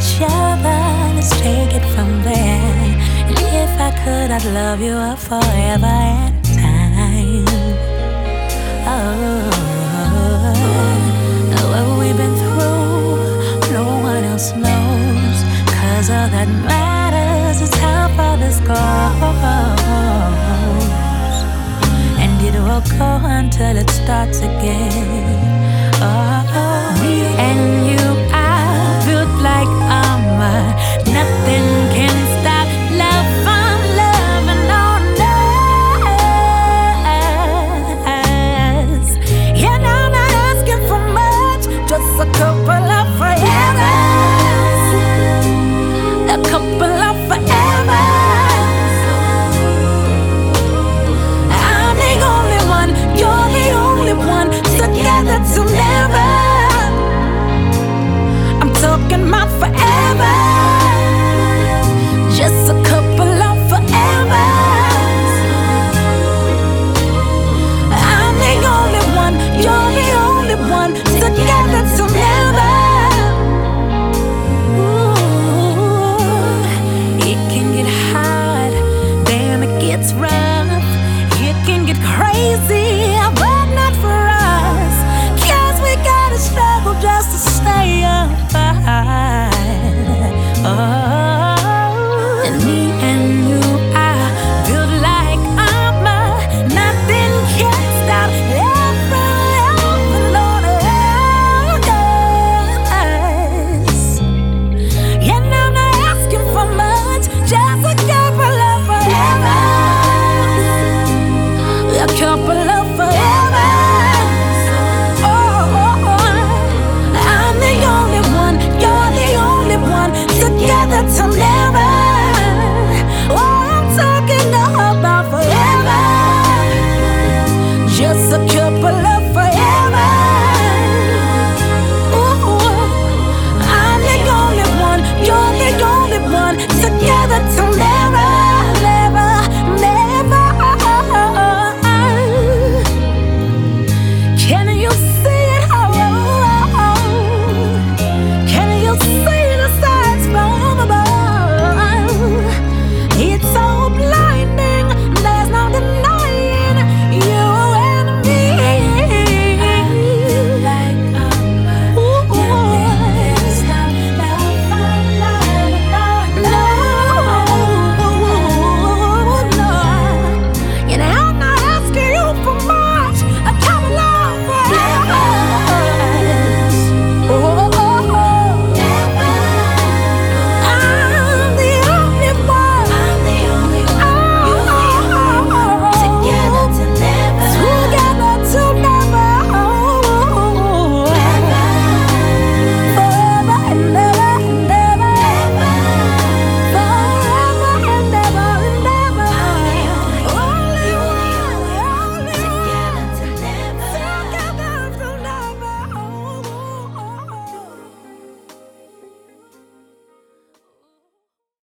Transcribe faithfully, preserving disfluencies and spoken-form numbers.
each other. Let's take it from there. And if I could, I'd love you up forever and time. Oh, what we've been through, no one else knows. Cause all that matters is how far this goes. And it will go until it starts again. Oh, me and you are built like